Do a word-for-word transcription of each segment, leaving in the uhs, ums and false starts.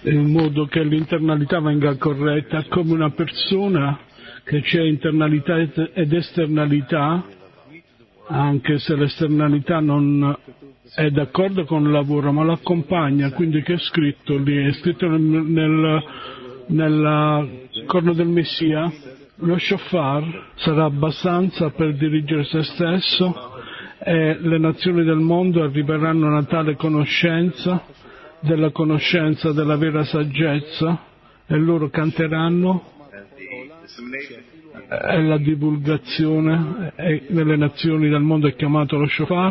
in modo che l'internalità venga corretta, come una persona che c'è internalità ed esternalità, anche se l'esternalità non è d'accordo con il lavoro ma l'accompagna, quindi che è scritto lì, è scritto nel, nel, nel corno del Messia, lo shofar sarà abbastanza per dirigere se stesso e le nazioni del mondo arriveranno a una tale conoscenza della conoscenza della vera saggezza e loro canteranno e la divulgazione e nelle nazioni del mondo è chiamato lo shofar,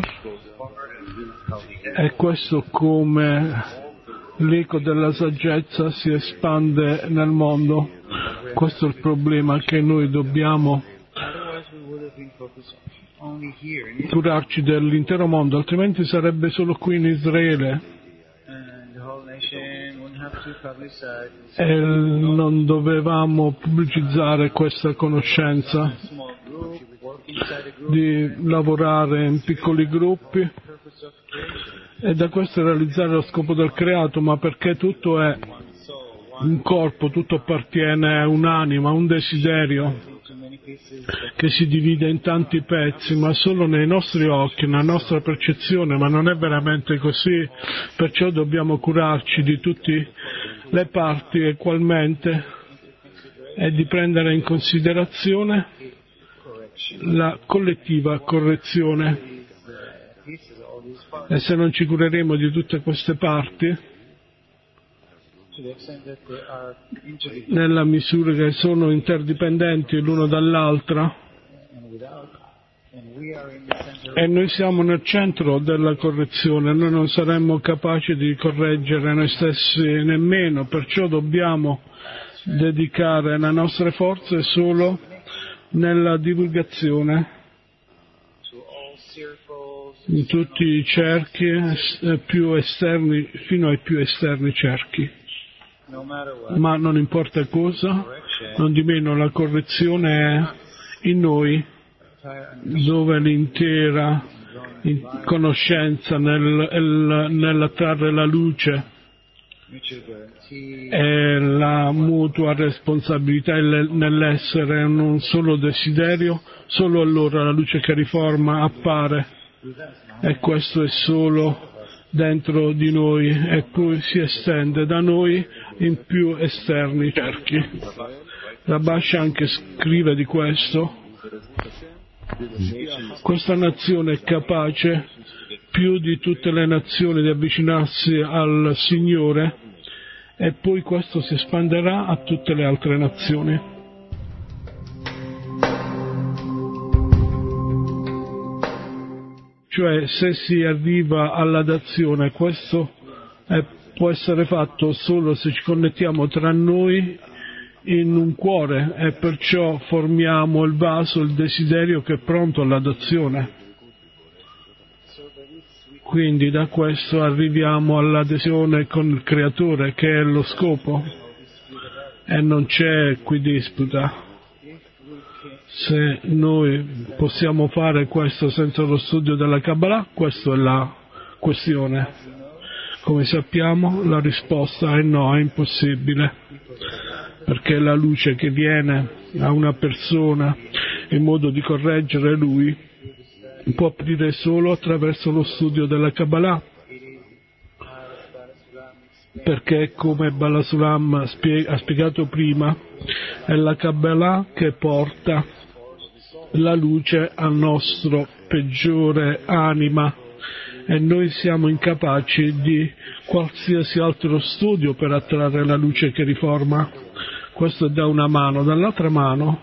e questo come l'eco della saggezza si espande nel mondo. Questo è il problema, che noi dobbiamo curarci dell'intero mondo, altrimenti sarebbe solo qui in Israele e non dovevamo pubblicizzare questa conoscenza, di lavorare in piccoli gruppi e da questo realizzare lo scopo del creato, ma perché tutto è un corpo, tutto appartiene a un'anima, a un desiderio che si divide in tanti pezzi, ma solo nei nostri occhi, nella nostra percezione, ma non è veramente così, perciò dobbiamo curarci di tutte le parti equalmente e di prendere in considerazione la collettiva correzione. E se non ci cureremo di tutte queste parti, nella misura che sono interdipendenti l'uno dall'altra, e noi siamo nel centro della correzione, noi non saremmo capaci di correggere noi stessi nemmeno, perciò dobbiamo dedicare le nostre forze solo nella divulgazione in tutti i cerchi più esterni, fino ai più esterni cerchi. Ma non importa cosa, non di meno la correzione è in noi, dove l'intera conoscenza nel, nell'attrarre la luce e la mutua responsabilità nell'essere un solo desiderio, solo allora la luce che riforma appare, e questo è solo dentro di noi e poi si estende da noi in più esterni cerchi. Rabash anche scrive di questo: questa nazione è capace più di tutte le nazioni di avvicinarsi al Signore, e poi questo si espanderà a tutte le altre nazioni. Cioè, se si arriva alla dazione, questo è, può essere fatto solo se ci connettiamo tra noi in un cuore, e perciò formiamo il vaso, il desiderio che è pronto all'adozione. Quindi da questo arriviamo all'adesione con il Creatore, che è lo scopo, e non c'è qui disputa. Se noi possiamo fare questo senza lo studio della Kabbalah, questa è la questione. Come sappiamo, la risposta è no, è impossibile, perché la luce che viene a una persona in modo di correggere lui può aprire solo attraverso lo studio della Kabbalah, perché, come Balasulam ha spiegato prima, è la Kabbalah che porta la luce al nostro peggiore anima, e noi siamo incapaci di qualsiasi altro studio per attrarre la luce che riforma. Questo è da una mano. Dall'altra mano,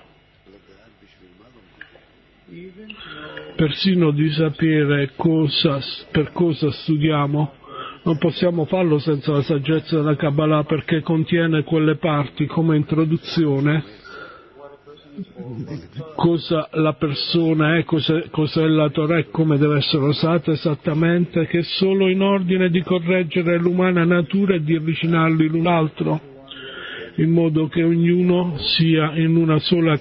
persino di sapere cosa, per cosa studiamo, non possiamo farlo senza la saggezza della Kabbalah, perché contiene quelle parti come introduzione, cosa la persona è, cosa, cosa è la Torah e come deve essere usata esattamente, che è solo in ordine di correggere l'umana natura e di avvicinarli l'un l'altro, in modo che ognuno sia in una sola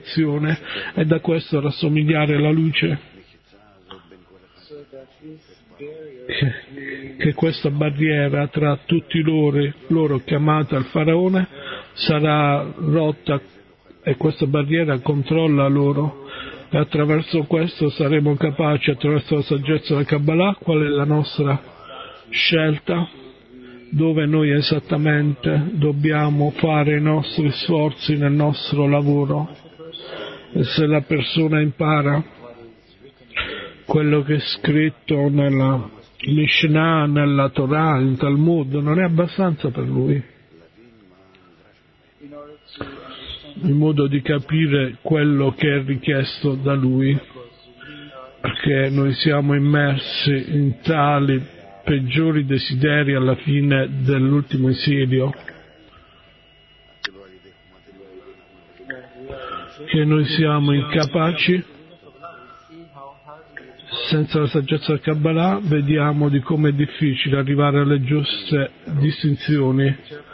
congregazione e da questo rassomigliare la luce. che, che questa barriera tra tutti loro, loro chiamata il faraone, sarà rotta, e questa barriera controlla loro, e attraverso questo saremo capaci, attraverso la saggezza della Kabbalah, qual è la nostra scelta, dove noi esattamente dobbiamo fare i nostri sforzi nel nostro lavoro. E se la persona impara quello che è scritto nella Mishnah, nella Torah, nel Talmud, non è abbastanza per lui, in modo di capire quello che è richiesto da lui, perché noi siamo immersi in tali peggiori desideri alla fine dell'ultimo esilio, che noi siamo incapaci. Senza la saggezza del Kabbalah vediamo di come è difficile arrivare alle giuste distinzioni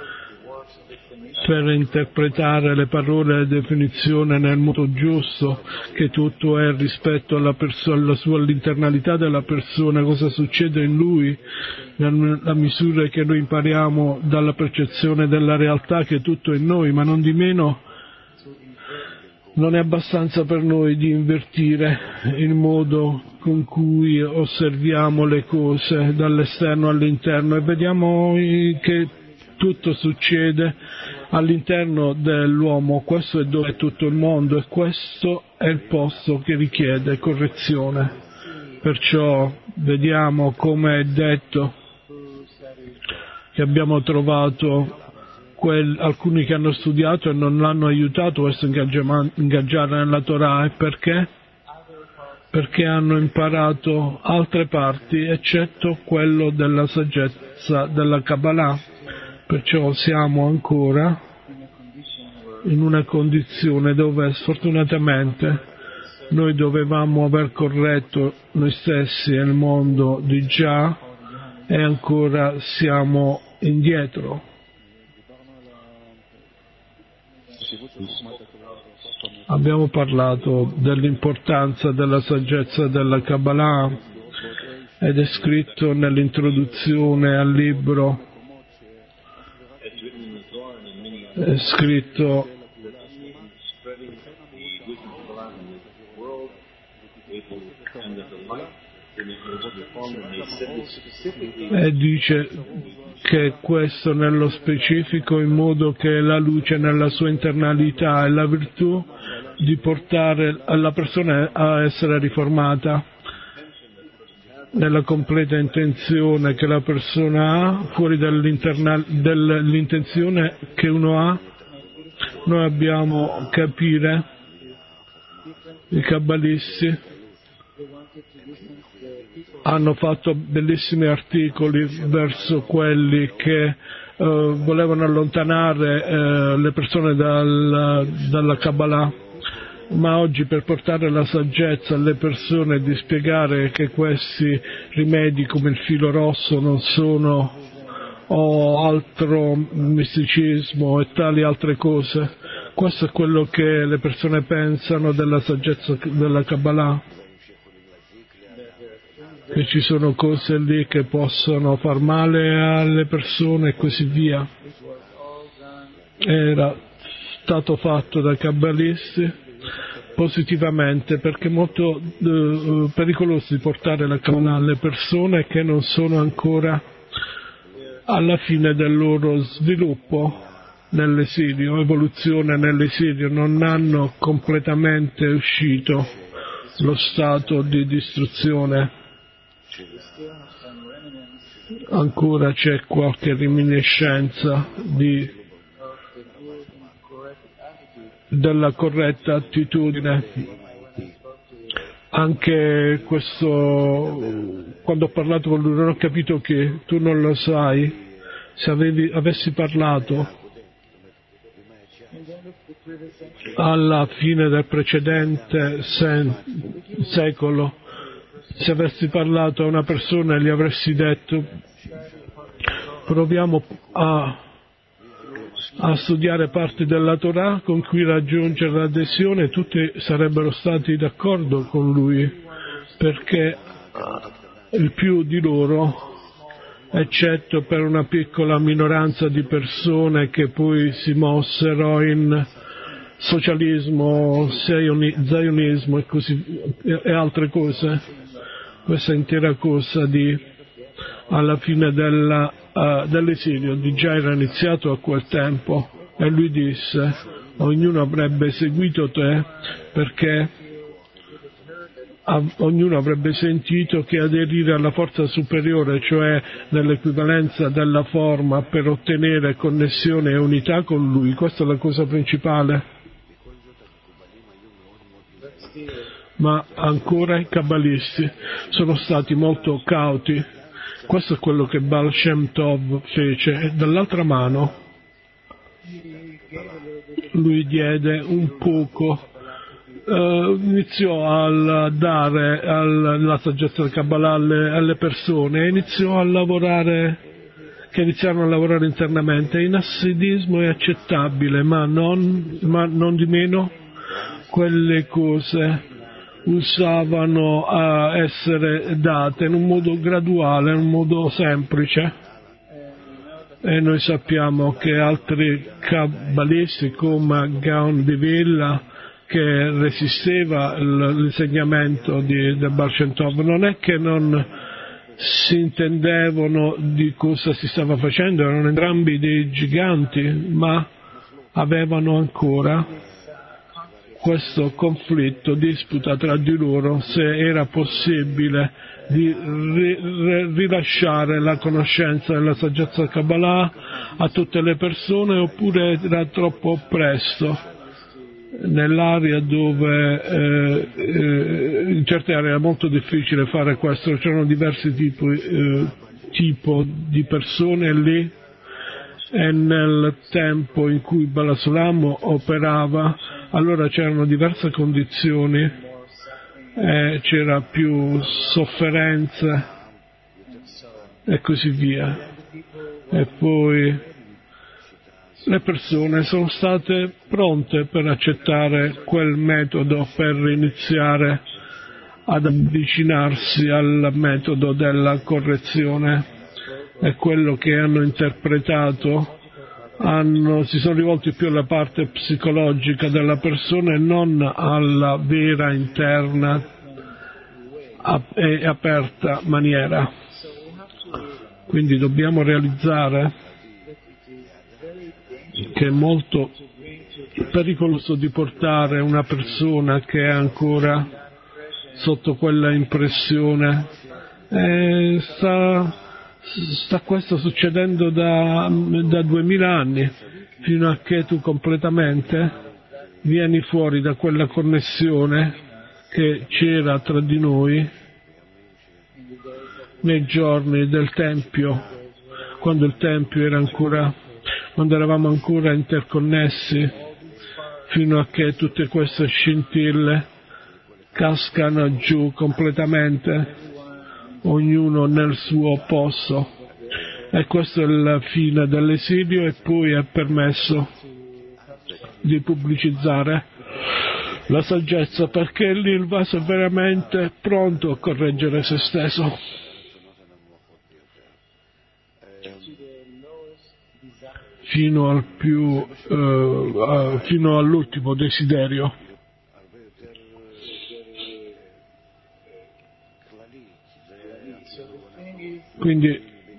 per interpretare le parole e le definizioni nel modo giusto, che tutto è rispetto alla persona, alla sua, all'internalità della persona, cosa succede in lui, la misura che noi impariamo dalla percezione della realtà, che tutto è in noi, ma non di meno non è abbastanza per noi di invertire il modo con cui osserviamo le cose dall'esterno all'interno, e vediamo che tutto succede all'interno dell'uomo. Questo è dove è tutto il mondo, e questo è il posto che richiede correzione. Perciò vediamo, come è detto, che abbiamo trovato quel, alcuni che hanno studiato e non l'hanno aiutato verso ingaggiare nella Torah. E perché? Perché hanno imparato altre parti, eccetto quello della saggezza della Kabbalah. Perciò siamo ancora in una condizione dove sfortunatamente noi dovevamo aver corretto noi stessi e il mondo di già, e ancora siamo indietro. Abbiamo parlato dell'importanza della saggezza della Kabbalah, ed è scritto nell'introduzione al libro, è scritto e dice che questo nello specifico, in modo che la luce nella sua internalità e la virtù di portare la persona a essere riformata, nella completa intenzione che la persona ha, fuori dall'intenzione che uno ha. Noi abbiamo capire, i kabbalisti hanno fatto bellissimi articoli verso quelli che uh, volevano allontanare uh, le persone dal, dalla Kabbalah, ma oggi per portare la saggezza alle persone, di spiegare che questi rimedi come il filo rosso non sono o altro misticismo e tali altre cose, questo è quello che le persone pensano della saggezza della Kabbalah, che ci sono cose lì che possono far male alle persone e così via. Era stato fatto dai kabbalisti positivamente, perché è molto eh, pericoloso di portare la Kabbalah alle persone che non sono ancora alla fine del loro sviluppo nell'esilio, evoluzione nell'esilio, non hanno completamente uscito lo stato di distruzione. Ancora c'è qualche reminiscenza di, della corretta attitudine. Anche questo, quando ho parlato con lui, non ho capito che tu non lo sai. Se avevi, avessi parlato alla fine del precedente sen, secolo, se avessi parlato a una persona e gli avresti detto proviamo a, a studiare parti della Torah con cui raggiungere l'adesione, tutti sarebbero stati d'accordo con lui, perché il più di loro, eccetto per una piccola minoranza di persone che poi si mossero in socialismo, zionismo e così e altre cose, questa intera cosa di alla fine della, uh, dell'esilio di già era iniziato a quel tempo, e lui disse: ognuno avrebbe seguito te perché ognuno avrebbe sentito che aderire alla forza superiore, cioè nell'equivalenza della forma, per ottenere connessione e unità con lui. Questa è la cosa principale. Ma ancora i kabbalisti sono stati molto cauti. Questo è quello che Baal Shem Tov fece. E dall'altra mano lui diede un poco, Uh, iniziò a dare al, la saggezza del Kabbalah alle, alle persone, e iniziò a lavorare, che iniziarono a lavorare internamente. In assidismo è accettabile, ma non, ma non di meno quelle cose usavano a essere date in un modo graduale, in un modo semplice, e noi sappiamo che altri kabbalisti come Gaon di Vilna, che resisteva l'insegnamento di, del Baal Shem Tov, non è che non si intendevano di cosa si stava facendo, erano entrambi dei giganti, ma avevano ancora questo conflitto, disputa tra di loro se era possibile di ri, ri, rilasciare la conoscenza della saggezza del Kabbalah a tutte le persone, oppure era troppo presto. Nell'area dove eh, eh, in certe aree era molto difficile fare questo, c'erano diversi tipi eh, tipo di persone lì, e nel tempo in cui Balasulam operava allora c'erano diverse condizioni, eh, c'era più sofferenze e così via, e poi le persone sono state pronte per accettare quel metodo, per iniziare ad avvicinarsi al metodo della correzione, e quello che hanno interpretato hanno, si sono rivolti più alla parte psicologica della persona e non alla vera, interna e aperta maniera. Quindi dobbiamo realizzare che è molto pericoloso di portare una persona che è ancora sotto quella impressione. E sta, sta questo succedendo da, da duemila anni, fino a che tu completamente vieni fuori da quella connessione che c'era tra di noi nei giorni del Tempio, quando il Tempio era ancora, quando eravamo ancora interconnessi, fino a che tutte queste scintille cascano giù completamente, ognuno nel suo posto. E questa è la fine dell'esilio, e poi è permesso di pubblicizzare la saggezza, perché lì il vaso è veramente pronto a correggere se stesso. Fino al più, eh, fino all'ultimo desiderio. Quindi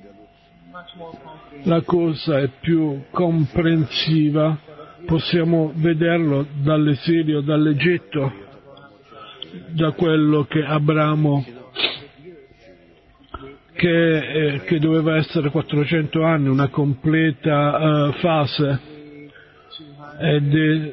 la cosa è più comprensiva, possiamo vederlo dall'esilio, dall'Egitto, da quello che Abramo, che, eh, che doveva essere quattrocento anni, una completa uh, fase, ed è,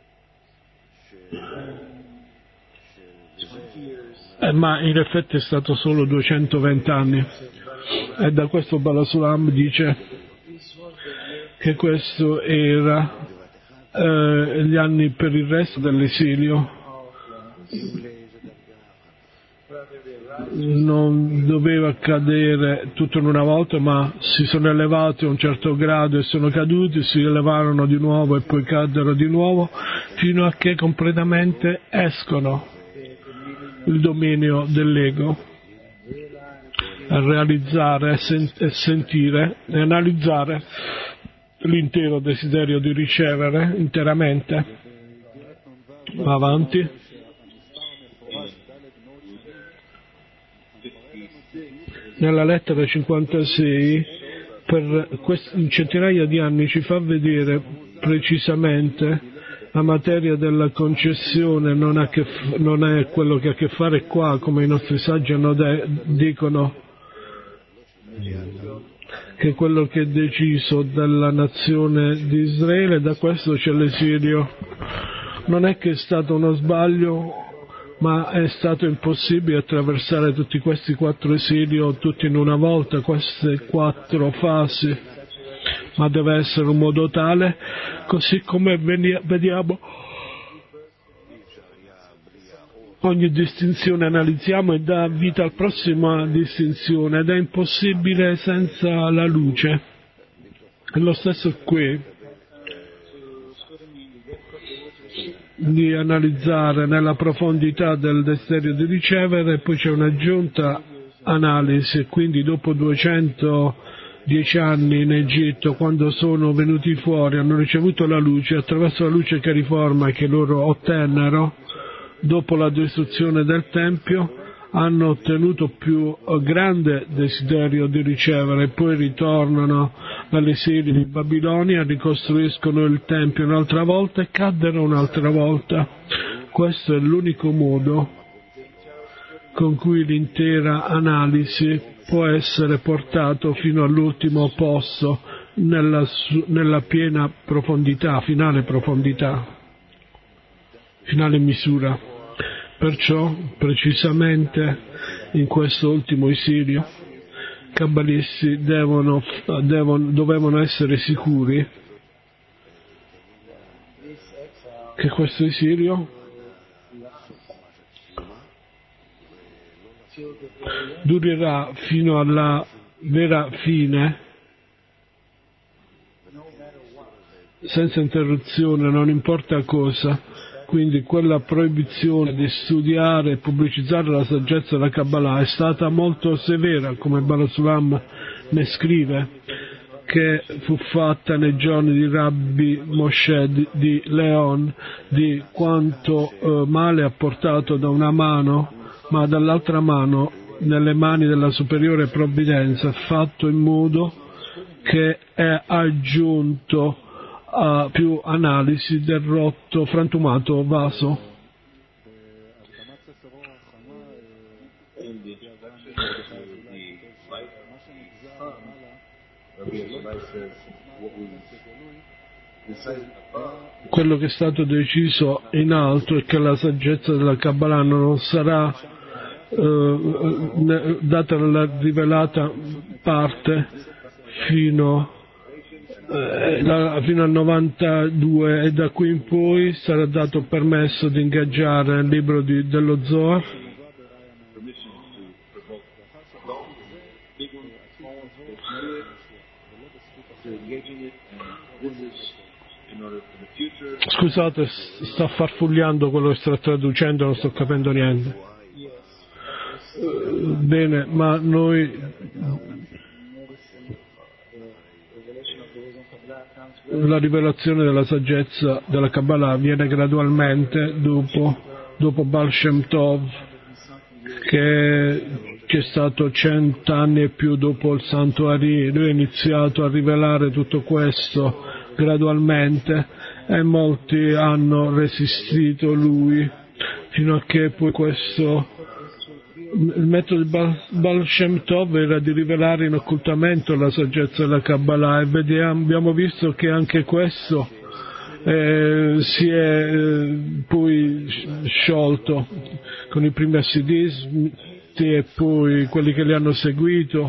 eh, ma in effetti è stato solo duecentoventi anni, e da questo Balasulam dice che questo era eh, gli anni per il resto dell'esilio. Non doveva accadere tutto in una volta, ma si sono elevati a un certo grado e sono caduti, si elevarono di nuovo e poi caddero di nuovo, fino a che completamente escono il dominio dell'ego. realizzare e, sen- e sentire e analizzare l'intero desiderio di ricevere interamente. Va avanti. Nella lettera cinquantasei, per questi centinaia di anni ci fa vedere precisamente la materia della concessione non, ha che f- non è quello che ha a che fare qua, come i nostri saggi hanno de- dicono che quello che è deciso dalla nazione di Israele, da questo c'è l'esilio. Non è che è stato uno sbaglio, ma è stato impossibile attraversare tutti questi quattro esili tutti in una volta, queste quattro fasi, ma deve essere un modo tale, così come vediamo ogni distinzione analizziamo e dà vita alla prossima distinzione, ed è impossibile senza la luce. È lo stesso qui, di analizzare nella profondità del desiderio di ricevere, poi c'è un'aggiunta analisi, quindi dopo duecentodieci anni in Egitto, quando sono venuti fuori, hanno ricevuto la luce, attraverso la luce che riforma che loro ottennero, dopo la distruzione del Tempio, hanno ottenuto più grande desiderio di ricevere, poi ritornano dall'esilio di Babilonia, ricostruiscono il Tempio un'altra volta e caddero un'altra volta. Questo è l'unico modo con cui l'intera analisi può essere portato fino all'ultimo posto, nella, nella piena profondità, finale profondità, finale misura. Perciò, precisamente in questo ultimo esilio, i kabbalisti devono, devono, dovevano essere sicuri che questo esilio durerà fino alla vera fine, senza interruzione, non importa cosa. Quindi quella proibizione di studiare e pubblicizzare la saggezza della Kabbalah è stata molto severa, come Barasulam ne scrive, che fu fatta nei giorni di Rabbi Moshe di, di Leon, di quanto eh, male ha portato da una mano, ma dall'altra mano, nelle mani della superiore provvidenza, fatto in modo che è aggiunto a più analisi del rotto frantumato vaso. Quello che è stato deciso in alto è che la saggezza della Kabbalah non sarà eh, data nella rivelata parte fino Eh, la, fino al novantadue, e da qui in poi sarà dato permesso di ingaggiare il libro di, dello Zohar, scusate, sta farfugliando quello che sto traducendo, non sto capendo niente. Eh, bene, ma noi la rivelazione della saggezza della Kabbalah avviene gradualmente dopo, dopo Baal Shem Tov, che c'è stato cent'anni e più dopo il Santo Ari. Lui ha iniziato a rivelare tutto questo gradualmente e molti hanno resistito lui, fino a che poi questo il metodo di Baal Shem Tov era di rivelare in occultamento la saggezza della Kabbalah, e vediamo, abbiamo visto che anche questo eh, si è eh, poi sciolto con i primi assidisti e poi quelli che li hanno seguito,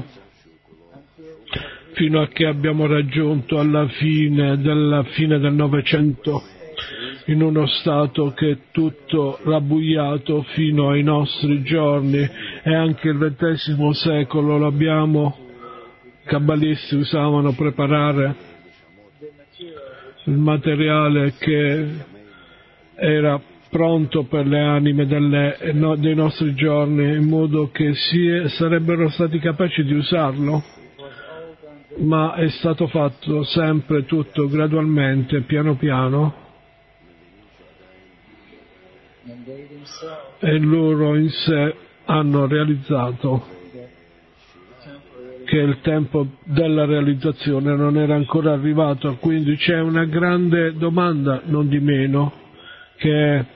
fino a che abbiamo raggiunto alla fine della fine del Novecento in uno stato che è tutto rabbuiato fino ai nostri giorni, e anche il ventesimo secolo l'abbiamo, i kabbalisti usavano preparare il materiale che era pronto per le anime delle, no, dei nostri giorni, in modo che si, sarebbero stati capaci di usarlo, ma è stato fatto sempre tutto gradualmente, piano piano, e loro in sé hanno realizzato che il tempo della realizzazione non era ancora arrivato. Quindi c'è una grande domanda, non di meno, che è: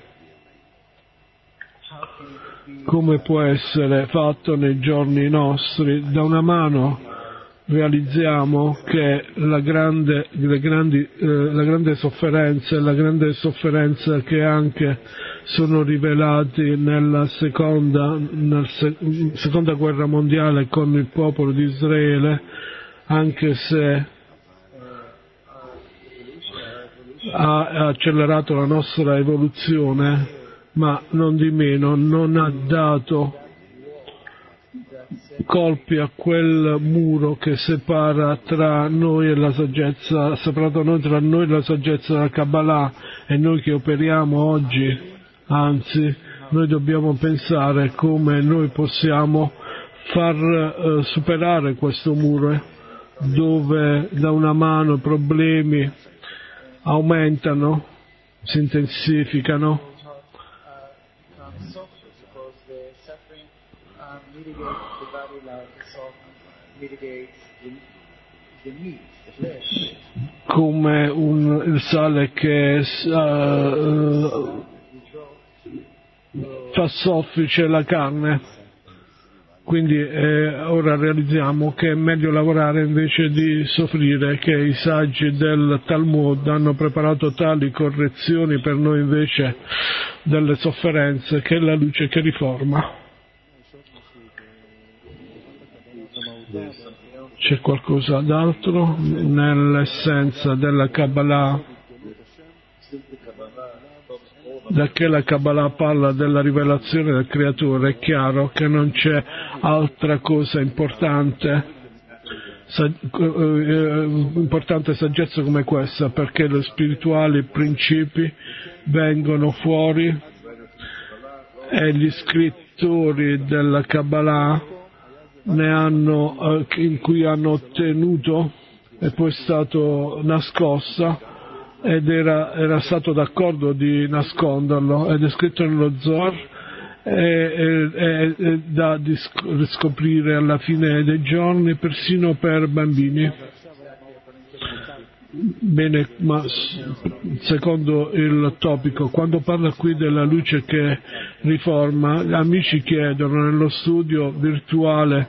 come può essere fatto nei giorni nostri? Da una mano realizziamo che la grande, le grandi, eh, la grande sofferenza, la grande sofferenza che anche sono rivelati nella seconda, nella seconda guerra mondiale con il popolo di Israele, anche se ha accelerato la nostra evoluzione, ma non di meno non ha dato colpi a quel muro che separa tra noi e la saggezza, ha separato noi tra noi e la saggezza della Kabbalah, e noi che operiamo oggi, anzi, noi dobbiamo pensare come noi possiamo far eh, superare questo muro, eh, dove da una mano i problemi aumentano, si intensificano, come un, il sale che uh, fa soffice la carne. Quindi eh, ora realizziamo che è meglio lavorare invece di soffrire, che i saggi del Talmud hanno preparato tali correzioni per noi invece delle sofferenze, che è la luce che riforma. C'è qualcosa d'altro nell'essenza della Kabbalah? Da che la Kabbalah parla della rivelazione del Creatore, è chiaro che non c'è altra cosa importante, sa, eh, importante saggezza come questa, perché gli spirituali principi vengono fuori e gli scrittori della Kabbalah ne hanno, eh, in cui hanno ottenuto, e poi è stato nascosta, ed era, era stato d'accordo di nasconderlo, ed è scritto nello Zohar, è da riscoprire alla fine dei giorni, persino per bambini. Bene, ma secondo il topico, quando parla qui della luce che riforma, gli amici chiedono nello studio virtuale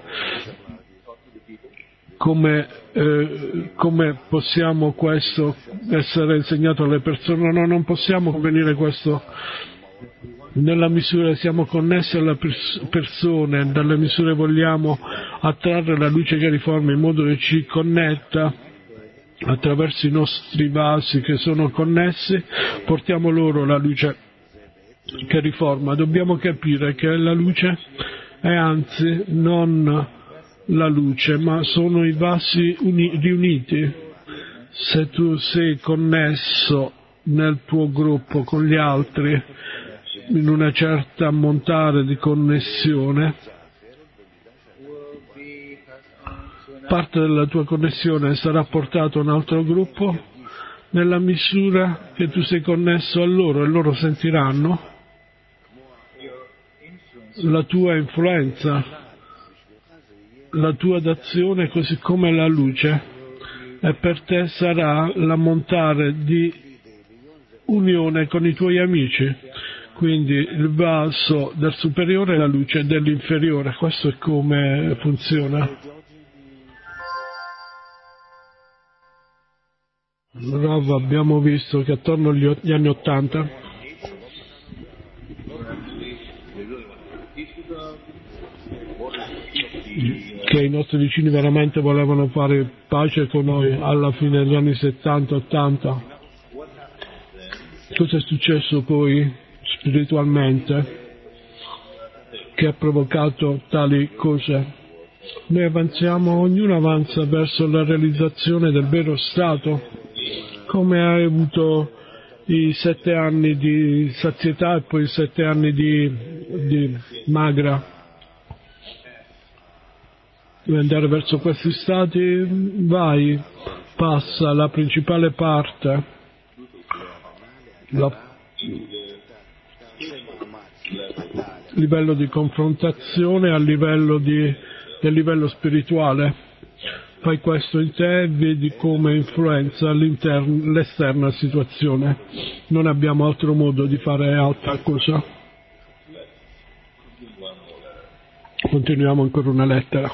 come, eh, come possiamo questo essere insegnato alle persone. No, non possiamo convenire questo. Nella misura siamo connessi alle pers- persone, dalle misure vogliamo attrarre la luce che riforma in modo che ci connetta attraverso i nostri vasi che sono connessi, portiamo loro la luce che riforma. Dobbiamo capire che la luce è anzi non la luce, ma sono i vasi uni- riuniti. Se tu sei connesso nel tuo gruppo con gli altri in una certa ammontare di connessione, parte della tua connessione sarà portata a un altro gruppo nella misura che tu sei connesso a loro, e loro sentiranno la tua influenza, la tua d'azione, così come la luce, e per te sarà l'ammontare di unione con i tuoi amici. Quindi il vaso del superiore è la luce dell'inferiore. Questo è come funziona. Rav, abbiamo visto che attorno agli anni Ottanta che i nostri vicini veramente volevano fare pace con noi alla fine degli anni settanta ottanta. Cosa è successo poi spiritualmente che ha provocato tali cose? Noi avanziamo, ognuno avanza verso la realizzazione del vero stato. Come hai avuto i sette anni di sazietà e poi i sette anni di, di magra. Devi andare verso questi stati, vai, passa la principale parte, la, livello di confrontazione a livello di, del livello spirituale. Fai questo in te e vedi come influenza l'esterna situazione. Non abbiamo altro modo di fare altra cosa. Continuiamo ancora una lettera.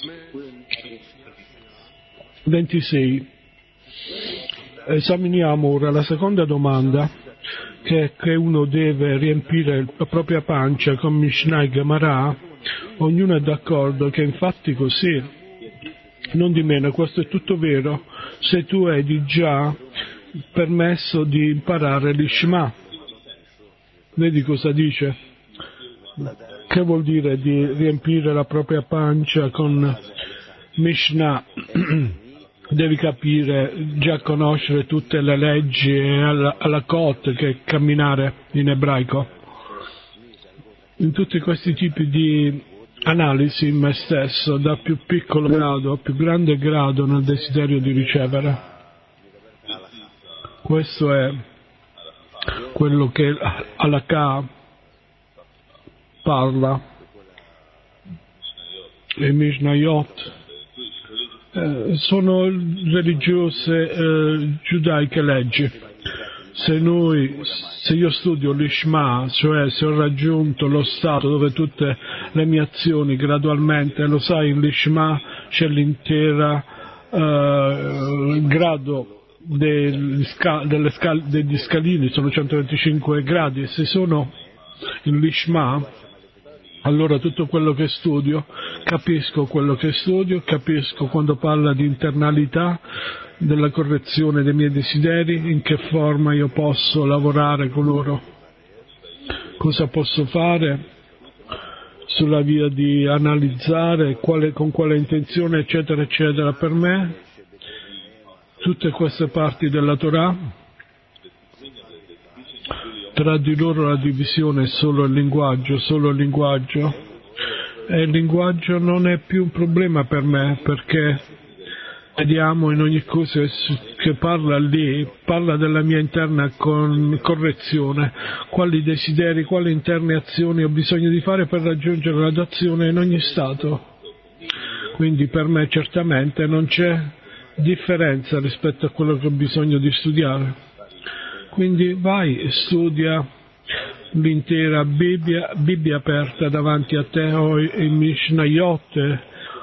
ventisei. Esaminiamo ora la seconda domanda, che è che uno deve riempire la propria pancia con Mishnah e Gemara. Ognuno è d'accordo che infatti così. Non di meno, questo è tutto vero se tu hai già permesso di imparare l'Ishma. Vedi cosa dice? Che vuol dire di riempire la propria pancia con Mishnah? Devi capire, già conoscere tutte le leggi alla, alla kot, che è camminare in ebraico. In tutti questi tipi di analisi in me stesso, da più piccolo grado a più grande grado nel desiderio di ricevere. Questo è quello che Halakha parla. Le Mishnayot eh, sono religiose eh, giudaiche leggi. Se noi, se io studio l'Ishma, cioè se ho raggiunto lo stato dove tutte le mie azioni gradualmente, lo sai, in l'Ishma c'è l'intera eh, grado degli, scal, delle scal, degli scalini, sono centoventicinque gradi, e se sono in l'Ishma, allora tutto quello che studio, capisco quello che studio, capisco quando parla di internalità, della correzione dei miei desideri, in che forma io posso lavorare con loro, cosa posso fare sulla via di analizzare, quale, con quale intenzione, eccetera, eccetera. Per me, tutte queste parti della Torah, tra di loro la divisione è solo il linguaggio, solo il linguaggio, e il linguaggio non è più un problema per me, perché vediamo in ogni cosa che parla lì, parla della mia interna con correzione, quali desideri, quali interne azioni ho bisogno di fare per raggiungere l'adozione in ogni stato. Quindi per me certamente non c'è differenza rispetto a quello che ho bisogno di studiare. Quindi vai, studia l'intera Bibbia, Bibbia aperta davanti a te, o il Mishnayot,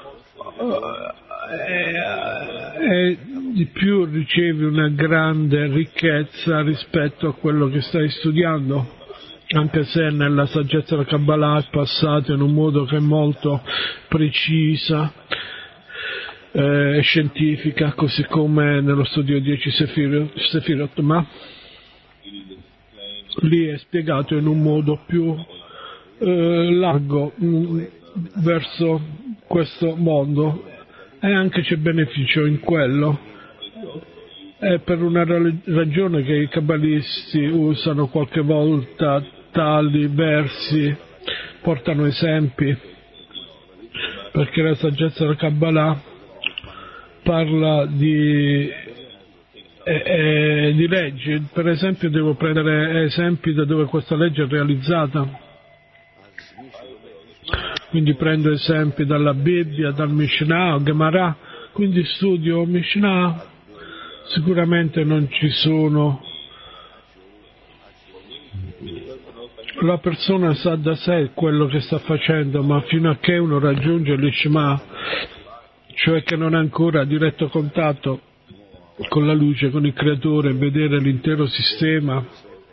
e di più ricevi una grande ricchezza rispetto a quello che stai studiando, anche se nella saggezza della Kabbalah è passato in un modo che è molto precisa e eh, scientifica, così come nello studio dieci Sefirot, ma lì è spiegato in un modo più eh, largo mh, verso questo mondo. E anche c'è beneficio in quello, è per una ragione che i kabbalisti usano qualche volta tali versi, portano esempi, perché la saggezza della Kabbalah parla di, eh, eh, di leggi. Per esempio devo prendere esempi da dove questa legge è realizzata. Quindi prendo esempi dalla Bibbia, dal Mishnah o Gemara, quindi studio Mishnah, sicuramente non ci sono, la persona sa da sé quello che sta facendo, ma fino a che uno raggiunge l'Ishma, cioè che non ha ancora diretto contatto con la luce, con il creatore, vedere l'intero sistema,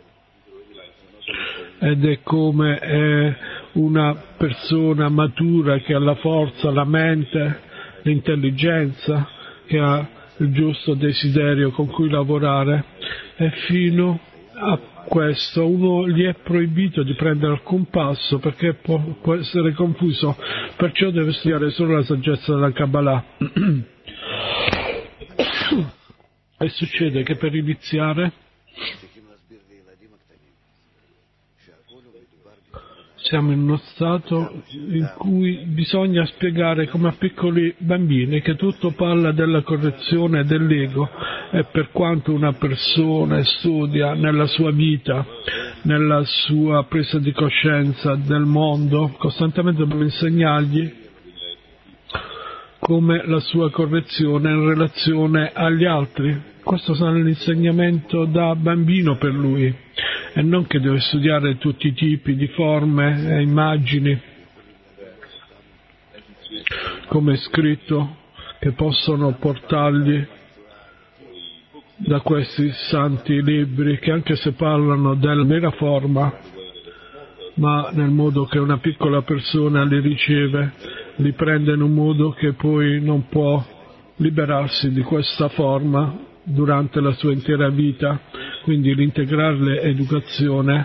ed è come è una persona matura che ha la forza, la mente, l'intelligenza, che ha il giusto desiderio con cui lavorare, e fino a questo uno gli è proibito di prendere alcun passo, perché può, può essere confuso, perciò deve studiare solo la saggezza della Kabbalah. E succede che per iniziare Siamo in uno stato in cui bisogna spiegare come a piccoli bambini che tutto parla della correzione dell'ego, e per quanto una persona studia nella sua vita, nella sua presa di coscienza del mondo, costantemente dobbiamo insegnargli come la sua correzione in relazione agli altri. Questo sarà l'insegnamento da bambino per lui, e non che deve studiare tutti i tipi di forme e immagini, come è scritto, che possono portargli da questi santi libri, che anche se parlano della mera forma, ma nel modo che una piccola persona li riceve, li prende in un modo che poi non può liberarsi di questa forma durante la sua intera vita. Quindi l'integrale educazione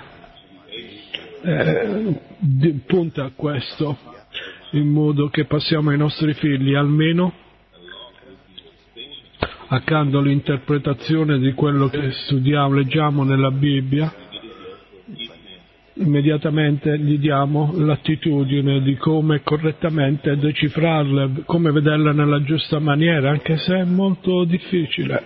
eh, punta a questo, in modo che passiamo ai nostri figli almeno, accanto all'interpretazione di quello che studiamo, leggiamo nella Bibbia, immediatamente gli diamo l'attitudine di come correttamente decifrarle, come vederle nella giusta maniera, anche se è molto difficile.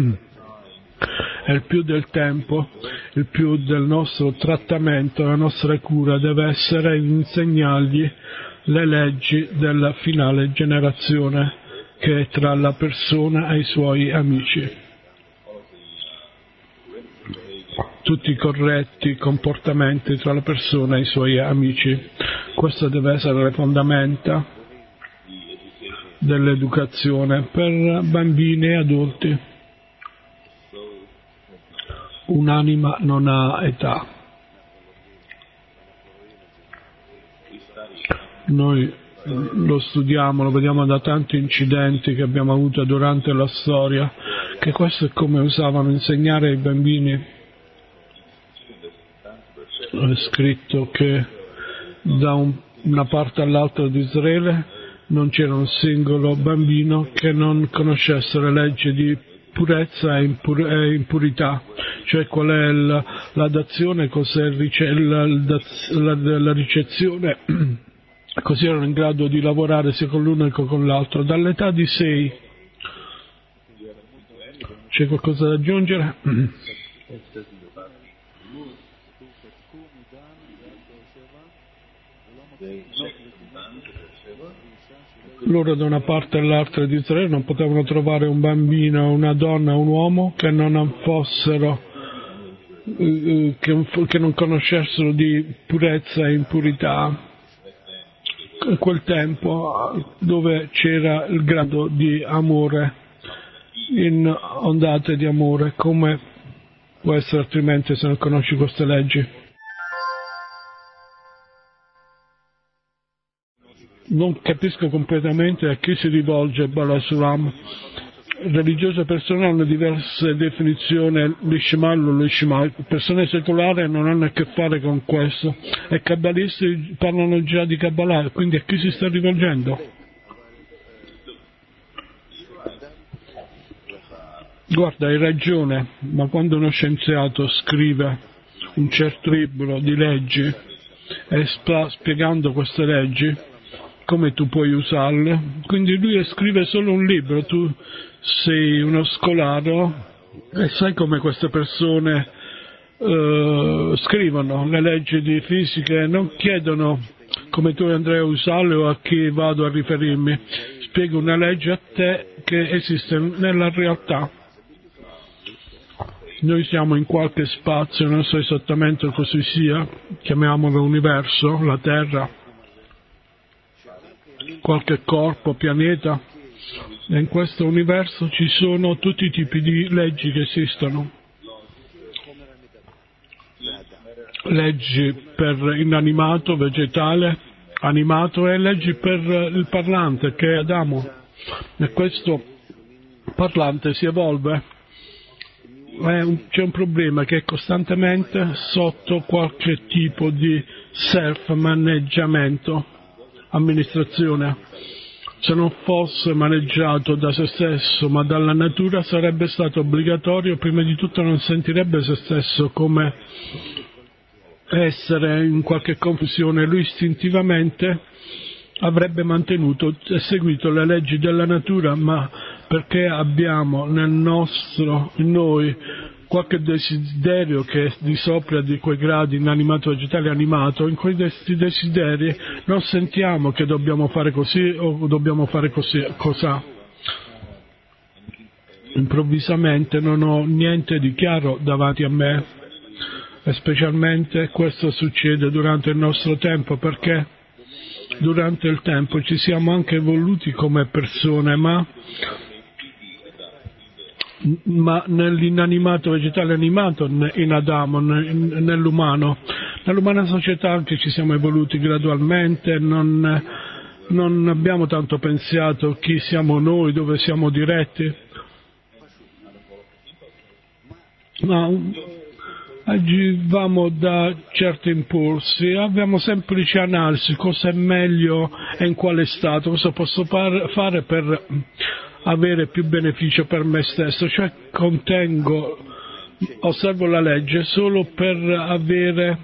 E il più del tempo, il più del nostro trattamento, la nostra cura deve essere insegnargli le leggi della finale generazione, che è tra la persona e i suoi amici. Tutti i corretti comportamenti tra la persona e i suoi amici. Questo deve essere le fondamenta dell'educazione per bambini e adulti. Un'anima non ha età. Noi lo studiamo, lo vediamo da tanti incidenti che abbiamo avuto durante la storia, che questo è come usavano insegnare ai bambini. È scritto che da un, una parte all'altra di Israele non c'era un singolo bambino che non conoscesse le leggi di purezza e, impur- e impurità, cioè qual è la, la dazione, cos'è il rice- la, la, la, la ricezione, così erano in grado di lavorare sia con l'uno che con l'altro. Dall'età di sei. C'è qualcosa da aggiungere? Loro da una parte all'altra di Israele non potevano trovare un bambino, una donna, un uomo che non fossero, eh, che, che non conoscessero di purezza e impurità. In quel tempo dove c'era il grado di amore, in ondate di amore, come può essere altrimenti se non conosci queste leggi? Non capisco completamente a chi si rivolge Bala Sulam. Religiose persone hanno diverse definizioni, l'Ishmael o l'Ishmael. Persone secolari non hanno a che fare con questo, e kabbalisti parlano già di Kabbalah, quindi a chi si sta rivolgendo? Guarda, hai ragione, ma quando uno scienziato scrive un certo libro di leggi e sta spiegando queste leggi, come tu puoi usarle? Quindi lui scrive solo un libro, tu sei uno scolaro e sai come queste persone uh, scrivono le leggi di fisica, non chiedono come tu andrai a usarle o a chi vado a riferirmi. Spiego una legge a te che esiste nella realtà. Noi siamo in qualche spazio, non so esattamente così sia, chiamiamolo universo, la Terra, qualche corpo, pianeta, e in questo universo ci sono tutti i tipi di leggi che esistono. Leggi per inanimato, vegetale, animato, e leggi per il parlante, che è Adamo. E questo parlante si evolve. C'è un problema che è costantemente sotto qualche tipo di self-maneggiamento, amministrazione. Se non fosse maneggiato da se stesso ma dalla natura, sarebbe stato obbligatorio, prima di tutto non sentirebbe se stesso come essere in qualche confusione, lui istintivamente avrebbe mantenuto e seguito le leggi della natura, ma perché abbiamo nel nostro, in noi, qualche desiderio che è di sopra di quei gradi inanimato, vegetale, animato, in questi desideri non sentiamo che dobbiamo fare così o dobbiamo fare così, cos'ha. Improvvisamente non ho niente di chiaro davanti a me, e specialmente questo succede durante il nostro tempo, perché durante il tempo ci siamo anche evoluti come persone, ma, ma nell'inanimato, vegetale, animato, in Adamo, nell'umano, nell'umana società anche ci siamo evoluti gradualmente, non, non abbiamo tanto pensato chi siamo noi, dove siamo diretti, ma agivamo da certi impulsi, abbiamo semplice analisi, cosa è meglio e in quale stato, cosa posso par- fare per avere più beneficio per me stesso, cioè contengo, osservo la legge solo per avere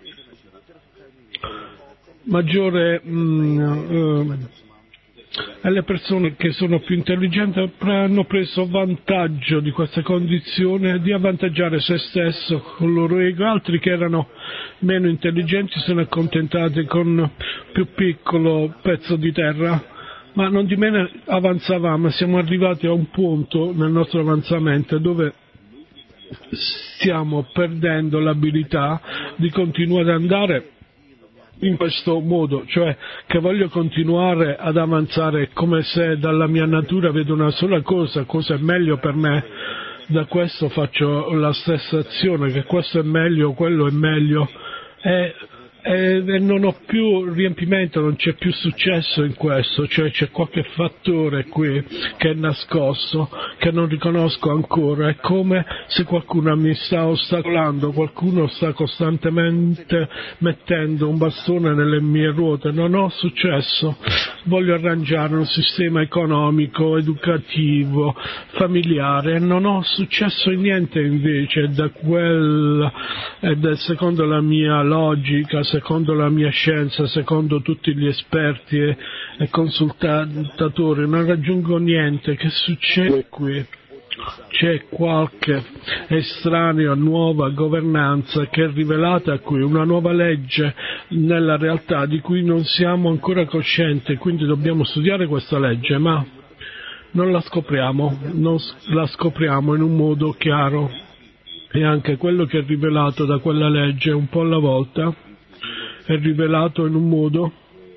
maggiore mh, uh, e le persone che sono più intelligenti hanno preso vantaggio di questa condizione di avvantaggiare se stesso con il loro ego, altri che erano meno intelligenti sono accontentati con più piccolo pezzo di terra, ma non di meno avanzavamo, siamo arrivati a un punto nel nostro avanzamento dove stiamo perdendo l'abilità di continuare ad andare in questo modo, cioè che voglio continuare ad avanzare come se dalla mia natura vedo una sola cosa, cosa è meglio per me, da questo faccio la stessa azione, che questo è meglio, quello è meglio, e, e, e non ho più riempimento, non c'è più successo in questo, cioè c'è qualche fattore qui che è nascosto, che non riconosco ancora, è come se qualcuno mi sta ostacolando, qualcuno sta costantemente mettendo un bastone nelle mie ruote, non ho successo, voglio arrangiare un sistema economico, educativo, familiare, non ho successo in niente invece, da quel, ed secondo la mia logica, secondo la mia scienza, secondo tutti gli esperti e, e consultatori, non raggiungo niente. Che succede qui? C'è qualche estranea nuova governanza che è rivelata qui, una nuova legge nella realtà di cui non siamo ancora coscienti, quindi dobbiamo studiare questa legge, ma non la scopriamo, non la scopriamo in un modo chiaro, e anche quello che è rivelato da quella legge un po' alla volta è rivelato in un modo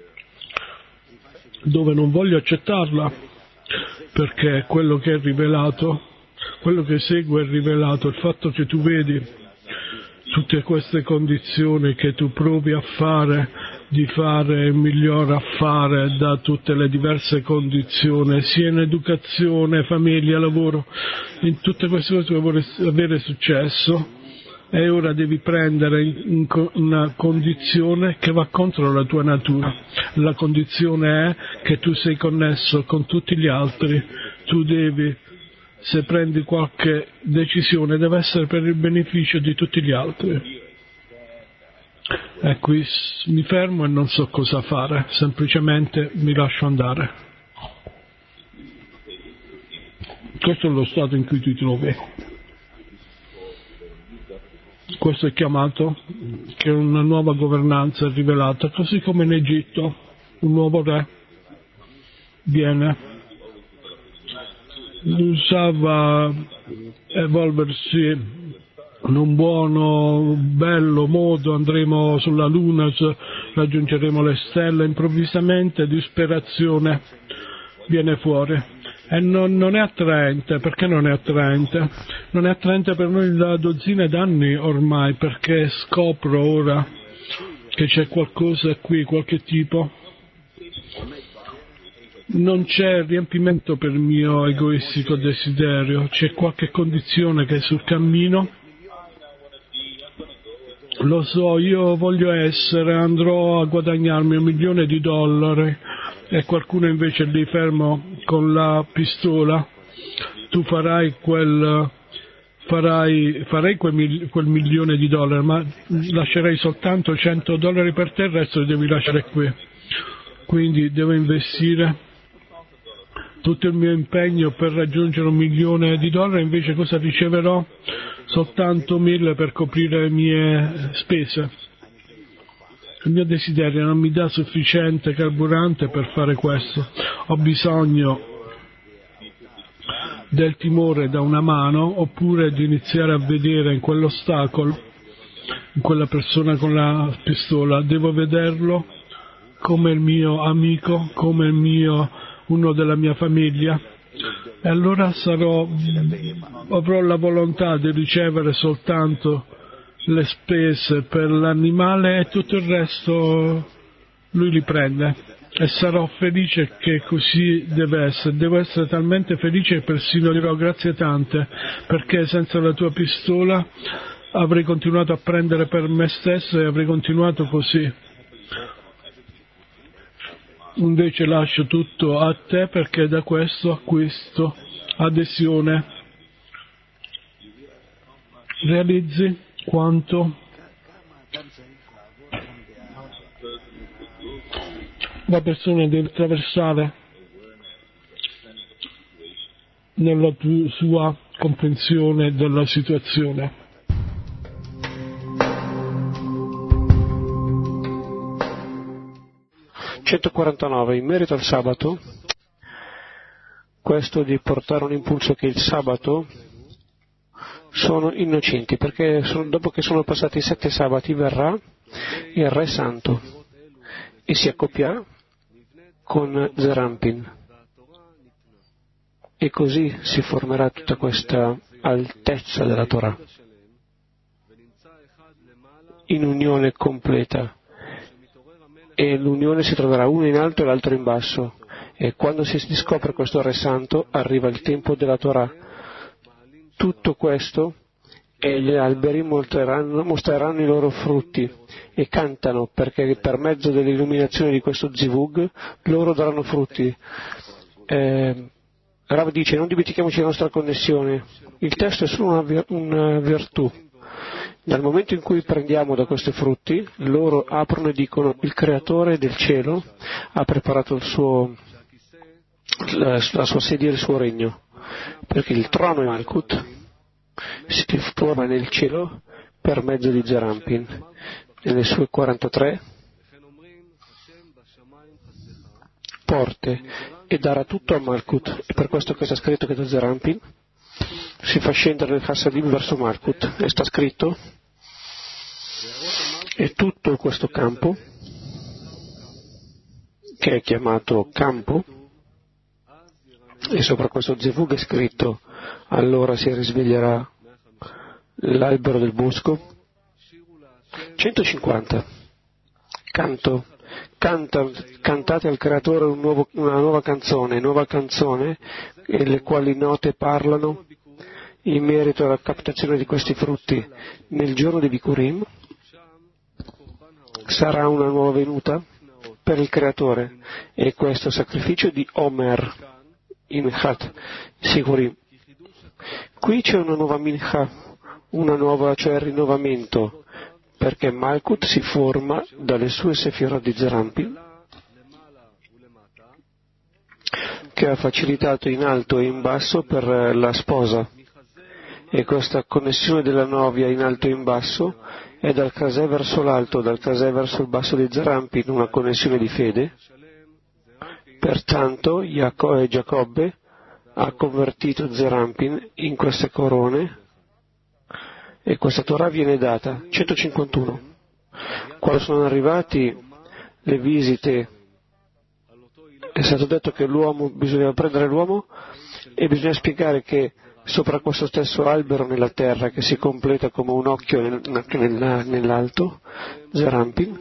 dove non voglio accettarla, perché quello che è rivelato, quello che segue è rivelato, il fatto che tu vedi tutte queste condizioni che tu provi a fare, di fare il miglior affare da tutte le diverse condizioni, sia in educazione, famiglia, lavoro, in tutte queste cose che vuoi avere successo, e ora devi prendere in una condizione che va contro la tua natura. La condizione è che tu sei connesso con tutti gli altri, tu devi, se prendi qualche decisione, deve essere per il beneficio di tutti gli altri. E qui mi fermo e non so cosa fare, semplicemente mi lascio andare. Questo è lo stato in cui ti trovi. Questo è chiamato, che una nuova governanza è rivelata, così come in Egitto un nuovo re viene, usava evolversi in un buono, bello modo, andremo sulla luna, raggiungeremo le stelle, improvvisamente disperazione viene fuori. E non, non è attraente. Perché non è attraente? Non è attraente per noi da dozzine d'anni ormai, perché scopro ora che c'è qualcosa qui, qualche tipo. Non c'è riempimento per il mio egoistico desiderio, c'è qualche condizione che è sul cammino. Lo so, io voglio essere, andrò a guadagnarmi un milione di dollari, e qualcuno invece lì fermo con la pistola, tu farai quel farai, farei quel, mil, quel milione di dollari, ma lascerei soltanto cento dollari per te, il resto li devi lasciare qui. Quindi devo investire tutto il mio impegno per raggiungere un milione di dollari, invece cosa riceverò? Soltanto mille per coprire le mie spese. Il mio desiderio non mi dà sufficiente carburante per fare questo. Ho bisogno del timore da una mano, oppure di iniziare a vedere in quell'ostacolo, in quella persona con la pistola, devo vederlo come il mio amico, come il mio, uno della mia famiglia, e allora sarò, avrò la volontà di ricevere soltanto le spese per l'animale e tutto il resto lui li prende. E sarò felice che così deve essere, devo essere talmente felice che persino dirò grazie tante, perché senza la tua pistola avrei continuato a prendere per me stesso e avrei continuato così. Invece lascio tutto a te, perché da questo acquisto adesione. Realizzi quanto la persona deve attraversare nella tua, sua comprensione della situazione. centoquarantanove. In merito al sabato, questo di portare un impulso che il sabato sono innocenti, perché sono, dopo che sono passati sette sabati verrà il Re Santo e si accoppierà con Zerampin, e così si formerà tutta questa altezza della Torah in unione completa, e l'unione si troverà uno in alto e l'altro in basso, e quando si scopre questo Re Santo arriva il tempo della Torah. Tutto questo, e gli alberi mostreranno, mostreranno i loro frutti e cantano, perché per mezzo dell'illuminazione di questo zivug loro daranno frutti. Eh, Rav dice: non dimentichiamoci della nostra connessione. Il testo è solo una, vir- una virtù. Dal momento in cui prendiamo da questi frutti, loro aprono e dicono: il creatore del cielo ha preparato il suo, la, la sua sedia e il suo regno, perché il trono di Malkut si forma nel cielo per mezzo di Zerampin. Nelle sue quarantatré porte, e darà tutto a Malkut. E per questo che sta scritto che da Zerampin si fa scendere nel Chassadim verso Malkut, e sta scritto, e tutto questo campo, che è chiamato campo, e sopra questo zivug è scritto: allora si risveglierà l'albero del bosco. centocinquanta. Canto. Canta, cantate al creatore un nuovo, una nuova canzone, nuova canzone, e le quali note parlano in merito alla captazione di questi frutti. Nel giorno di Bikurim sarà una nuova venuta per il creatore, e questo sacrificio di Omer in Chat Sikurim. Qui c'è una nuova mincha, una nuova, cioè il rinnovamento, perché Malkut si forma dalle sue sefirot di Zerampin, che ha facilitato in alto e in basso per la sposa, e questa connessione della novia in alto e in basso è dal Kaseh verso l'alto, dal Kaseh verso il basso di Zerampin, una connessione di fede. Pertanto Jacob e Giacobbe ha convertito Zerampin in queste corone, e questa Torah viene data. centocinquantuno. Quando sono arrivati le visite, è stato detto che l'uomo, bisognava prendere l'uomo e bisogna spiegare che sopra questo stesso albero nella terra, che si completa come un occhio nel, nel, nell'alto, Zerampin,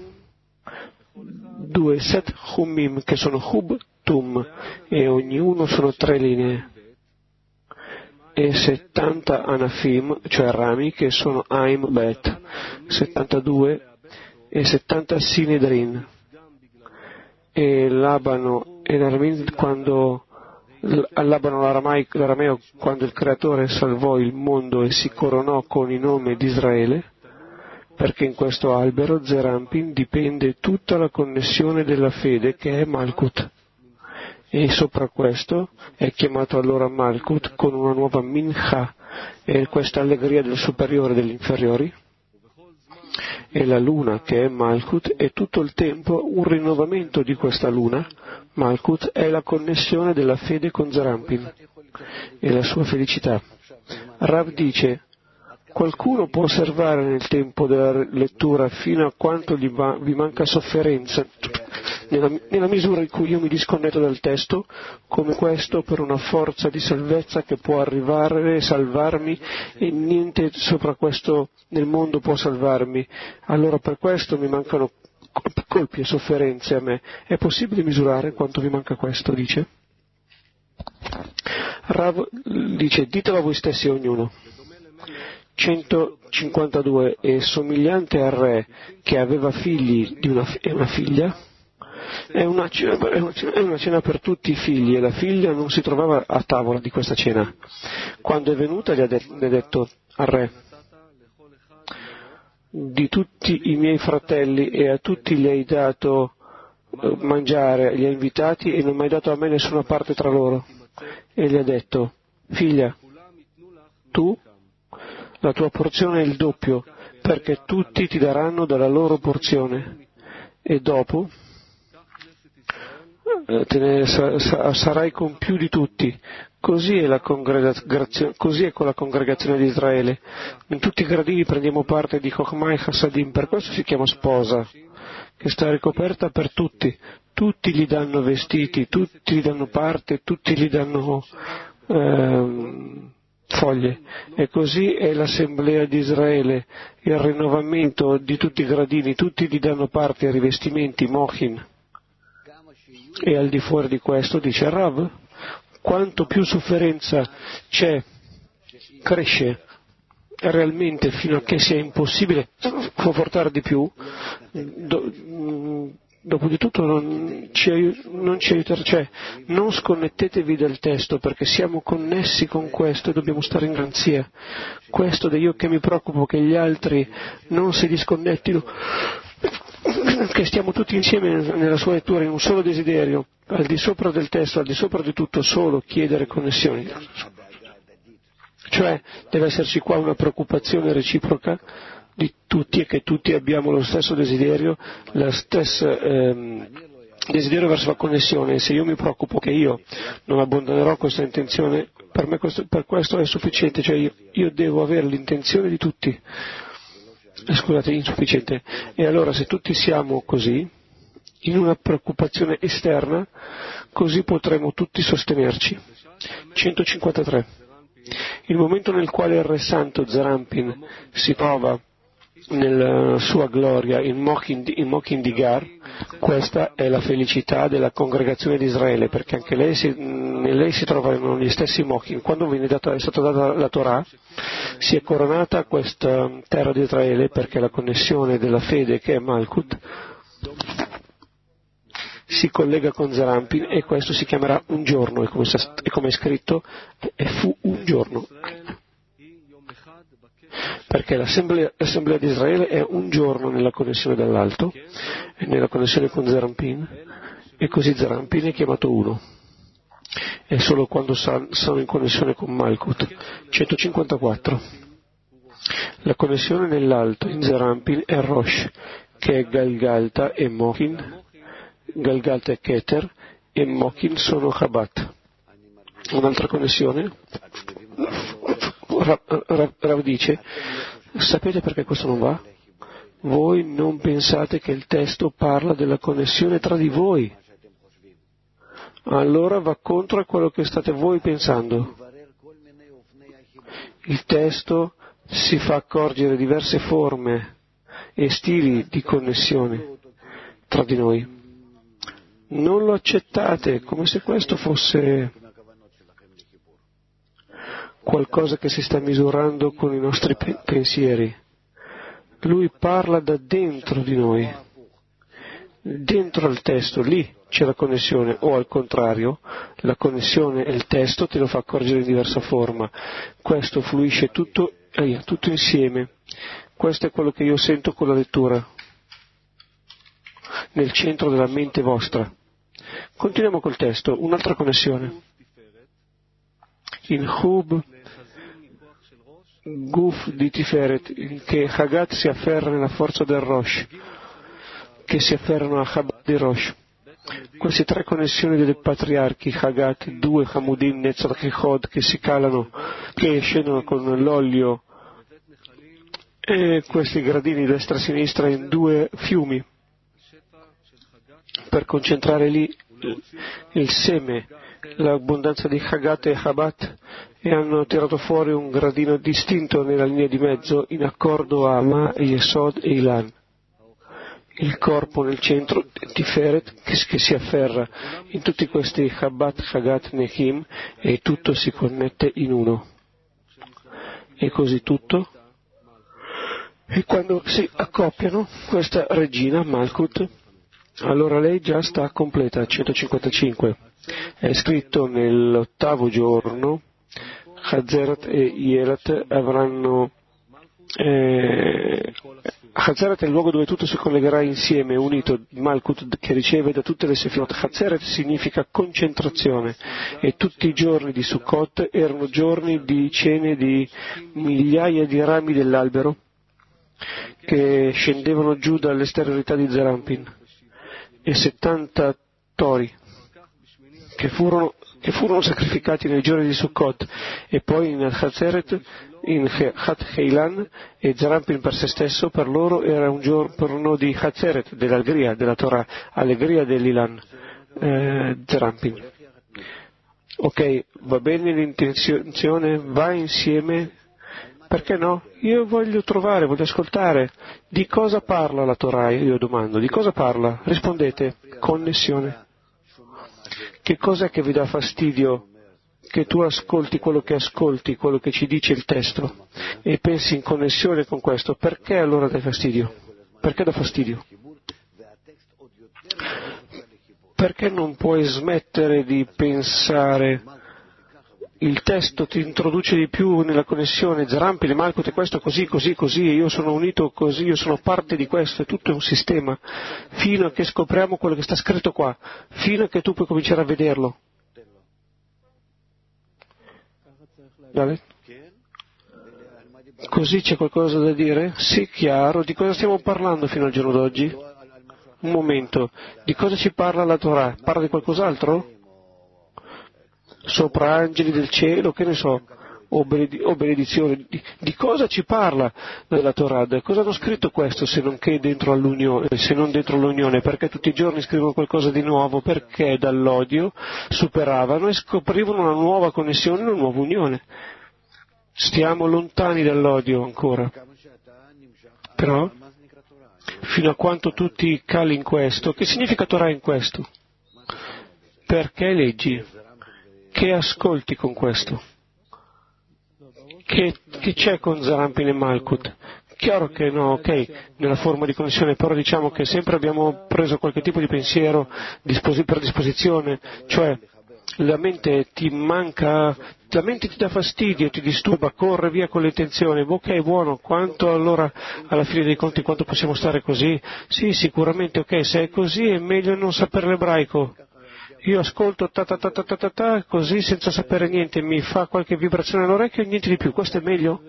due set humim, che sono hub tum, e ognuno sono tre linee, e settanta anafim, cioè rami, che sono Aim Bet, settantadue, e settanta sinedrin. E Labano e Narmin, quando allabano l'arameo quando il Creatore salvò il mondo e si coronò con il nome di Israele, perché in questo albero Zerampin dipende tutta la connessione della fede che è Malkut, e sopra questo è chiamato allora Malkut con una nuova Mincha, e questa allegria del superiore e degli inferiori, e la luna che è Malkut è tutto il tempo un rinnovamento di questa luna. Malkut è la connessione della fede con Zerampin e la sua felicità. Rav dice: qualcuno può osservare nel tempo della lettura fino a quanto gli va, vi manca sofferenza, nella, nella misura in cui io mi disconnetto dal testo, come questo per una forza di salvezza che può arrivare e salvarmi, e niente sopra questo nel mondo può salvarmi. Allora per questo mi mancano colpi e sofferenze a me. È possibile misurare quanto vi manca questo? Dice. Rav dice: ditelo a voi stessi ognuno. centocinquantadue è somigliante al re che aveva figli di una, e una figlia. È una, cena, è una cena per tutti i figli, e la figlia non si trovava a tavola di questa cena. Quando è venuta gli ha, de- gli ha detto al re: di tutti i miei fratelli e a tutti gli hai dato mangiare, li hai invitati e non mi hai dato a me nessuna parte tra loro. E gli ha detto: figlia, tu, la tua porzione è il doppio, perché tutti ti daranno dalla loro porzione, e dopo te ne sarai con più di tutti. Così è, la congregazione, così è con la congregazione di Israele. In tutti i gradini prendiamo parte di Chokhmah e Hasadim, per questo si chiama sposa, che sta ricoperta per tutti. Tutti gli danno vestiti, tutti gli danno parte, tutti gli danno ehm, foglie. E così è l'assemblea di Israele, il rinnovamento di tutti i gradini, tutti gli danno parte e rivestimenti, mochin. E al di fuori di questo, dice Rav, quanto più sofferenza c'è, cresce realmente fino a che sia impossibile sopportare di più, do, dopo di tutto non ci, non ci aiuterà, cioè non sconnettetevi dal testo, perché siamo connessi con questo e dobbiamo stare in garanzia. Questo da io che mi preoccupo che gli altri non si disconnettino, che stiamo tutti insieme nella sua lettura in un solo desiderio, al di sopra del testo, al di sopra di tutto, solo chiedere connessioni. Cioè deve esserci qua una preoccupazione reciproca di tutti, e che tutti abbiamo lo stesso desiderio, lo stesso ehm, desiderio verso la connessione. E se io mi preoccupo che io non abbandonerò questa intenzione, per me questo, per questo è sufficiente, cioè io, io devo avere l'intenzione di tutti. Scusate, insufficiente. E allora se tutti siamo così, in una preoccupazione esterna, così potremo tutti sostenerci. centocinquantatré. Il momento nel quale il Re Santo Zerampin si trova nella sua gloria in Mochin Digar, questa è la felicità della congregazione di Israele, perché anche lei si, lei si trova negli stessi Mochin. Quando viene data, è stata data la Torah, si è coronata questa terra di Israele, perché la connessione della fede, che è Malkut, si collega con Zerampin, e questo si chiamerà un giorno, e come, e come è scritto, e fu un giorno. Perché l'assemblea, l'assemblea di Israele è un giorno nella connessione dall'alto, e nella connessione con Zerampin, e così Zerampin è chiamato uno. È solo quando sono in connessione con Malkut. centocinquantaquattro. La connessione nell'alto in Zerampin è Rosh, che è Galgalta e Mochin. Galgalta e Keter, e Mochin sono Chabad. Un'altra connessione, Rav, Rav, Rav dice: sapete perché questo non va? Voi non pensate che il testo parla della connessione tra di voi, allora va contro quello che state voi pensando. Il testo si fa accorgere diverse forme e stili di connessione tra di noi. Non lo accettate come se questo fosse qualcosa che si sta misurando con i nostri pe- pensieri. Lui parla da dentro di noi, dentro al testo, lì c'è la connessione, o al contrario, la connessione e il testo te lo fa accorgere in diversa forma. Questo fluisce tutto, eh, tutto insieme. Questo è quello che io sento con la lettura, nel centro della mente vostra. Continuiamo col testo, un'altra connessione. In Hub, Guf di Tiferet, che Hagat si afferra nella forza del Rosh, che si afferrano a Chabad di Rosh. Queste tre connessioni dei patriarchi, Hagat, due Hamudim, Netzach e Chod, che si calano, che scendono con l'olio, e questi gradini destra e sinistra in due fiumi, per concentrare lì il seme, l'abbondanza di Hagat e Chabat, e hanno tirato fuori un gradino distinto nella linea di mezzo, in accordo a Ma, Yesod e Ilan. Il corpo nel centro, Tiferet, che, che si afferra in tutti questi Chabat, Hagat, Nechim, e tutto si connette in uno. E così tutto. E quando si accoppiano, questa regina, Malkut, allora lei già sta completa, centocinquantacinque. È scritto nell'ottavo giorno, Hazerat e Yelat avranno... Eh, Hazerat è il luogo dove tutto si collegherà insieme, unito, Malkut che riceve da tutte le Sefirot. Hazerat significa concentrazione, e tutti i giorni di Sukkot erano giorni di cene di migliaia di rami dell'albero che scendevano giù dall'esteriorità di Zerampin, e settanta tori che furono, che furono sacrificati nei giorni di Sukkot, e poi in Hazeret, in Hat Heilan, e Zerampin per se stesso, per loro era un giorno di Hazeret, dell'allegria, della Torah, allegria dell'Ilan, eh, Zerampin. Ok, va bene l'intenzione, va insieme. Perché no? Io voglio trovare, voglio ascoltare. Di cosa parla la Torah? Io domando. Di cosa parla? Rispondete. Connessione. Che cos'è che vi dà fastidio? Che tu ascolti quello che ascolti, quello che ci dice il testo, e pensi in connessione con questo. Perché allora dai fastidio? Perché dà fastidio? Perché non puoi smettere di pensare? Il testo ti introduce di più nella connessione, Zerampin, Malkut è questo, così, così, così, io sono unito così, io sono parte di questo, è tutto un sistema, fino a che scopriamo quello che sta scritto qua, fino a che tu puoi cominciare a vederlo. Vale? Così c'è qualcosa da dire? Sì, chiaro. Di cosa stiamo parlando fino al giorno d'oggi? Un momento. Di cosa ci parla la Torah? Parla di qualcos'altro? Sopra angeli del cielo, che ne so, o, bened- o benedizione. Di, di cosa ci parla nella Torah? Cosa hanno scritto questo se non che dentro all'unione, se non dentro l'unione? Perché tutti i giorni scrivono qualcosa di nuovo? Perché dall'odio superavano e scoprivano una nuova connessione, una nuova unione. Stiamo lontani dall'odio ancora. Però, fino a quanto tu ti cali in questo, che significa Torah in questo? Perché leggi? Che ascolti con questo? Che, che c'è con Zerampin e Malkut? Chiaro che no, ok, nella forma di connessione, però diciamo che sempre abbiamo preso qualche tipo di pensiero disposi- per disposizione, cioè la mente ti manca, la mente ti dà fastidio, ti disturba, corre via con l'intenzione, ok, buono, quanto allora alla fine dei conti quanto possiamo stare così? Sì, sicuramente, ok, se è così è meglio non sapere l'ebraico. Io ascolto ta ta ta ta ta ta ta così senza sapere niente, mi fa qualche vibrazione all'orecchio e niente di più, questo è meglio?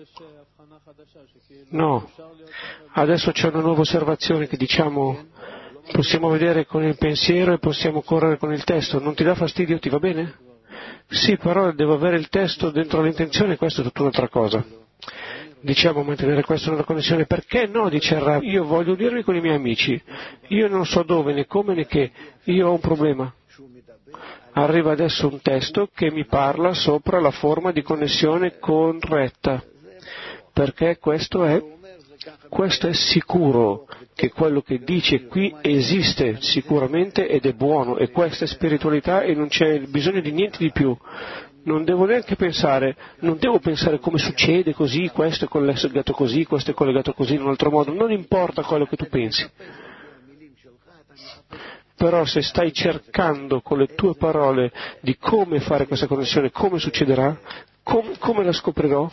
No. Adesso c'è una nuova osservazione che diciamo possiamo vedere con il pensiero e possiamo correre con il testo, non ti dà fastidio, ti va bene? Sì, però devo avere il testo dentro l'intenzione, questo è tutta un'altra cosa. Diciamo mantenere questo nella connessione, perché no, dice il Rav, io voglio unirmi con i miei amici, io non so dove, né come, né che, io ho un problema. Arriva adesso un testo che mi parla sopra la forma di connessione corretta, perché questo è, questo è sicuro, che quello che dice qui esiste sicuramente ed è buono, e questa è spiritualità e non c'è bisogno di niente di più. Non devo neanche pensare, non devo pensare come succede così, questo è collegato così, questo è collegato così in un altro modo, non importa quello che tu pensi. Però se stai cercando con le tue parole di come fare questa connessione, come succederà, com- come la scoprirò,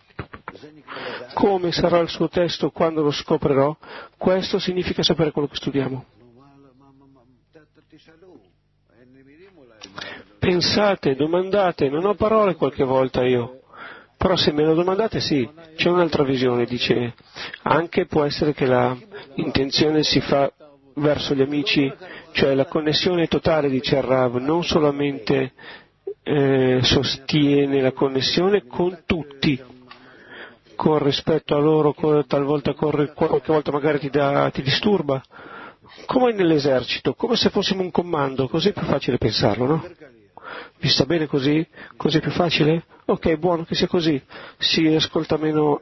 come sarà il suo testo quando lo scoprirò, questo significa sapere quello che studiamo. Pensate, domandate, non ho parole qualche volta io, però se me lo domandate sì, c'è un'altra visione, dice, anche può essere che la intenzione si fa verso gli amici, cioè la connessione totale, dice il Rav, non solamente eh, sostiene la connessione con tutti, con rispetto a loro, con, talvolta corre, qualche volta magari ti, dà, ti disturba, come nell'esercito, come se fossimo un comando, così è più facile pensarlo, no? Vi sta bene così? Così è più facile? Ok, buono che sia così. Si ascolta meno,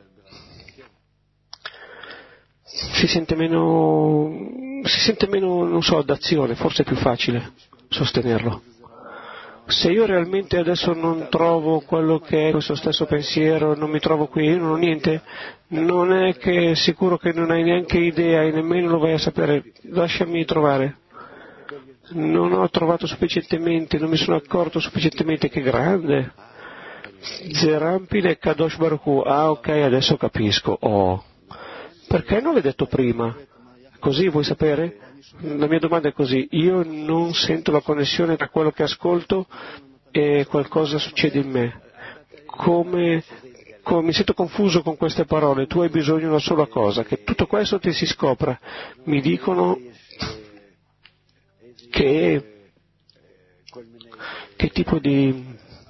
si sente meno, si sente meno, non so, d'azione, forse è più facile sostenerlo. Se io realmente adesso non trovo quello che è questo stesso pensiero, non mi trovo qui, io non ho niente, non è che è sicuro che non hai neanche idea e nemmeno lo vai a sapere, lasciami trovare. Non ho trovato sufficientemente, non mi sono accorto sufficientemente che grande. Zerampile Kadosh Baruch Hu. Ah, ok, adesso capisco. Oh. Perché non l'hai detto prima? Così vuoi sapere? La mia domanda è così. Io non sento la connessione tra quello che ascolto e qualcosa succede in me. Come, come mi sento confuso con queste parole. Tu hai bisogno di una sola cosa, che tutto questo ti si scopra. Mi dicono che, che tipo di...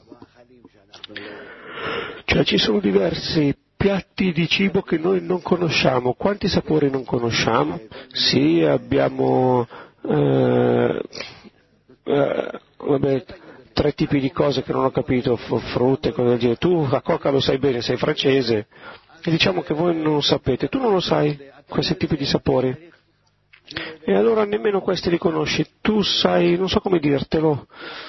cioè ci sono diversi piatti di cibo che noi non conosciamo. Quanti sapori non conosciamo? Sì, abbiamo eh, eh, vabbè, tre tipi di cose che non ho capito, frutte, cosa del genere. Tu la coca lo sai bene, sei francese, e diciamo che voi non sapete, tu non lo sai, questi tipi di sapori. E allora nemmeno questi li conosci, tu sai, non so come dirtelo.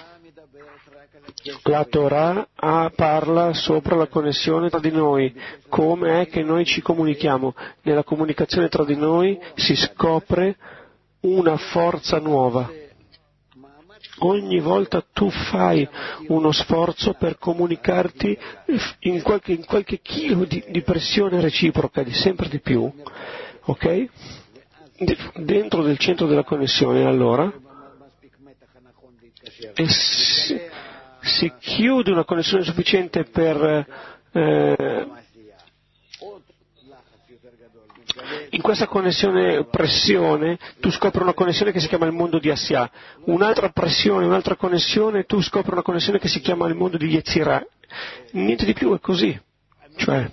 La Torah ah, parla sopra la connessione tra di noi, come è che noi ci comunichiamo. Nella comunicazione tra di noi si scopre una forza nuova. Ogni volta tu fai uno sforzo per comunicarti in qualche, in qualche chilo di, di pressione reciproca, di sempre di più, ok? Dentro del centro della connessione, allora, e si, si chiude una connessione sufficiente per eh, in questa connessione pressione tu scopri una connessione che si chiama il mondo di Assia, un'altra pressione, un'altra connessione, tu scopri una connessione che si chiama il mondo di Yetzirah. Niente di più, è così, cioè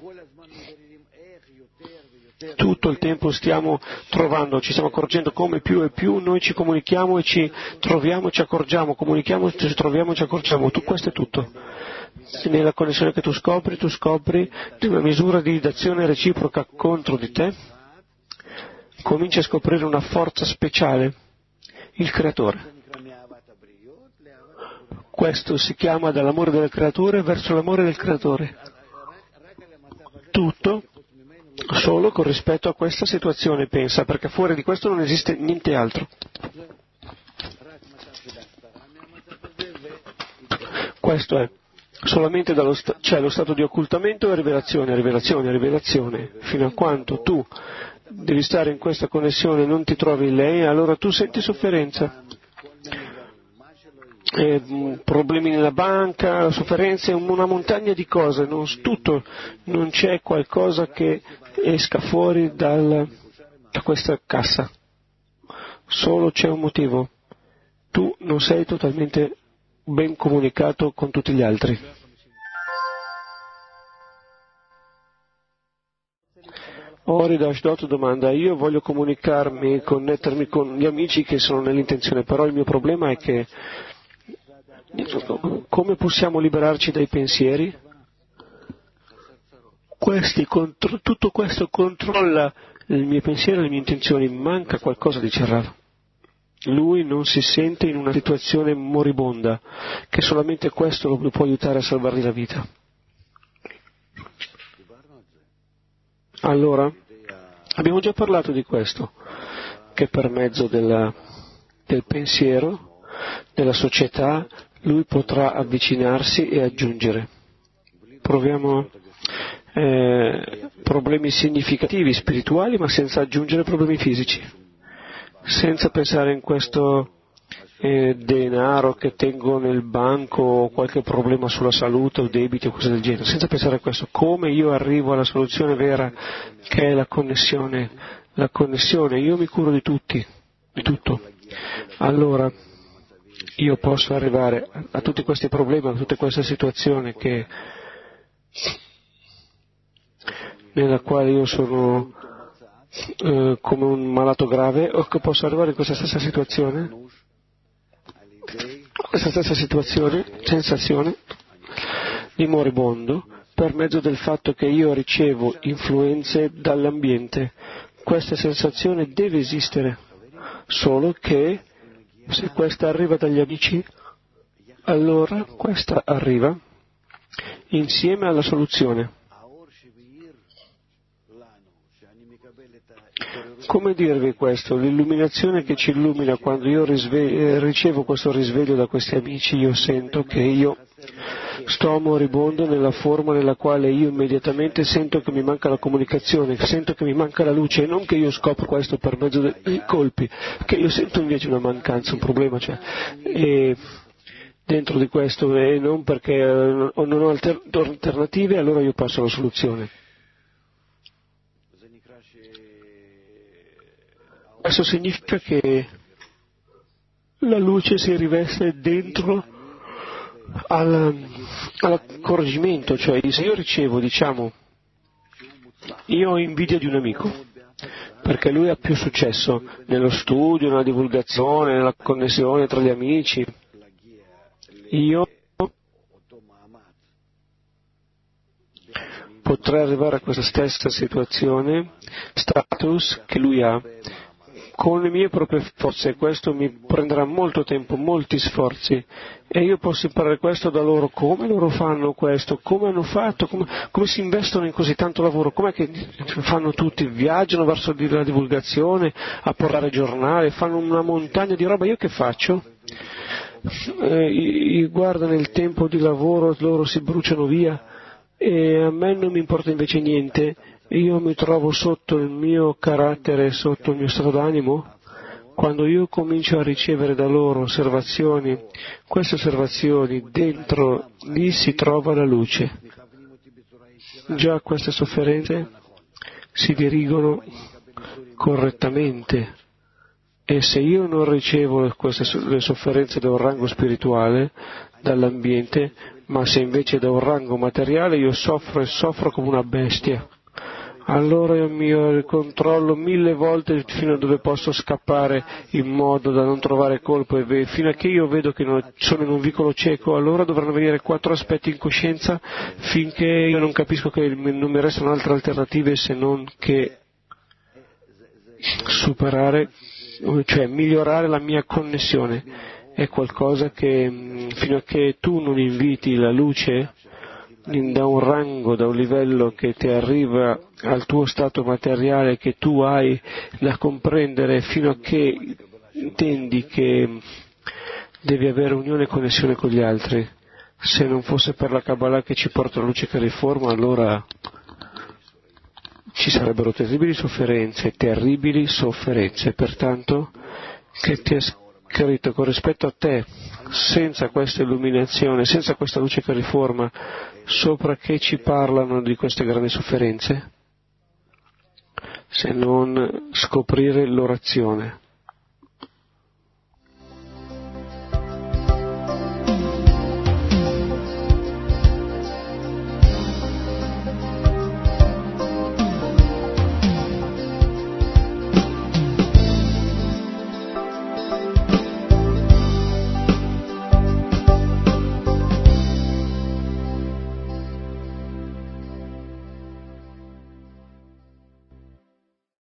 tutto il tempo stiamo trovando, ci stiamo accorgendo come più e più noi ci comunichiamo e ci troviamo e ci accorgiamo, comunichiamo e ci troviamo e ci accorgiamo, tu, questo è tutto. Nella connessione che tu scopri, tu scopri di una misura di d'azione reciproca contro di te, cominci a scoprire una forza speciale, il creatore. Questo si chiama dall'amore del creatore verso l'amore del creatore. Tutto solo con rispetto a questa situazione, pensa, perché fuori di questo non esiste niente altro. Questo è. Solamente dallo sta- c'è lo stato di occultamento e rivelazione, rivelazione, rivelazione. Fino a quanto tu devi stare in questa connessione e non ti trovi in lei, allora tu senti sofferenza. Eh, problemi nella banca, sofferenze, una montagna di cose, non, tutto, non c'è qualcosa che esca fuori dal, da questa cassa, solo c'è un motivo, tu non sei totalmente ben comunicato con tutti gli altri. Ori da Ashdod domanda, io voglio comunicarmi, connettermi con gli amici che sono nell'intenzione, però il mio problema è che come possiamo liberarci dai pensieri? Questi, contro, tutto questo controlla il mio pensiero e le mie intenzioni, manca qualcosa di Rav. Lui non si sente in una situazione moribonda, che solamente questo lo può aiutare a salvargli la vita. Allora, abbiamo già parlato di questo, che per mezzo della del pensiero, della società, lui potrà avvicinarsi e aggiungere. Proviamo eh, problemi significativi, spirituali, ma senza aggiungere problemi fisici, senza pensare in questo eh, denaro che tengo nel banco o qualche problema sulla salute o debiti o cose del genere, senza pensare a questo. Come io arrivo alla soluzione vera, che è la connessione, la connessione, io mi curo di tutti, di tutto. Allora io posso arrivare a, a tutti questi problemi, a tutte queste situazioni che nella quale io sono eh, come un malato grave, o che posso arrivare in questa stessa situazione, questa stessa situazione, sensazione di moribondo, per mezzo del fatto che io ricevo influenze dall'ambiente. Questa sensazione deve esistere, solo che se questa arriva dagli amici, allora questa arriva insieme alla soluzione. Come dirvi questo? L'illuminazione che ci illumina quando io risve- ricevo questo risveglio da questi amici, io sento che io sto moribondo nella forma nella quale io immediatamente sento che mi manca la comunicazione, sento che mi manca la luce, e non che io scopro questo per mezzo dei colpi, che io sento invece una mancanza, un problema, cioè, e dentro di questo, e non perché non ho alter- alternative, allora io passo alla soluzione. Questo significa che la luce si riveste dentro al, all'accorgimento, cioè se io ricevo, diciamo, io ho invidia di un amico perché lui ha più successo nello studio, nella divulgazione, nella connessione tra gli amici, io potrei arrivare a questa stessa situazione, status che lui ha, con le mie proprie forze, e questo mi prenderà molto tempo, molti sforzi, e io posso imparare questo da loro. Come loro fanno questo? Come hanno fatto? Come, come si investono in così tanto lavoro? Com'è che fanno tutti? Viaggiano verso la divulgazione, a portare giornale, fanno una montagna di roba. Io che faccio? Eh, guardano il tempo di lavoro, loro si bruciano via, e a me non mi importa invece niente. Io mi trovo sotto il mio carattere, sotto il mio stato d'animo. Quando io comincio a ricevere da loro osservazioni, queste osservazioni, dentro lì si trova la luce. Già queste sofferenze si dirigono correttamente, e se io non ricevo queste le sofferenze da un rango spirituale, dall'ambiente, ma se invece da un rango materiale, io soffro e soffro come una bestia. Allora io mi controllo mille volte fino a dove posso scappare in modo da non trovare colpo, e fino a che io vedo che non, sono in un vicolo cieco, allora dovranno venire quattro aspetti in coscienza finché io non capisco che non mi restano altre alternative se non che superare, cioè migliorare la mia connessione. È qualcosa che fino a che tu non inviti la luce da un rango, da un livello che ti arriva al tuo stato materiale, che tu hai da comprendere, fino a che intendi che devi avere unione e connessione con gli altri. Se non fosse per la Kabbalah che ci porta la luce che riforma, allora ci sarebbero terribili sofferenze, terribili sofferenze. Pertanto, che ti è scritto con rispetto a te, senza questa illuminazione, senza questa luce che riforma, sopra che ci parlano di queste grandi sofferenze? Se non scoprire l'orazione.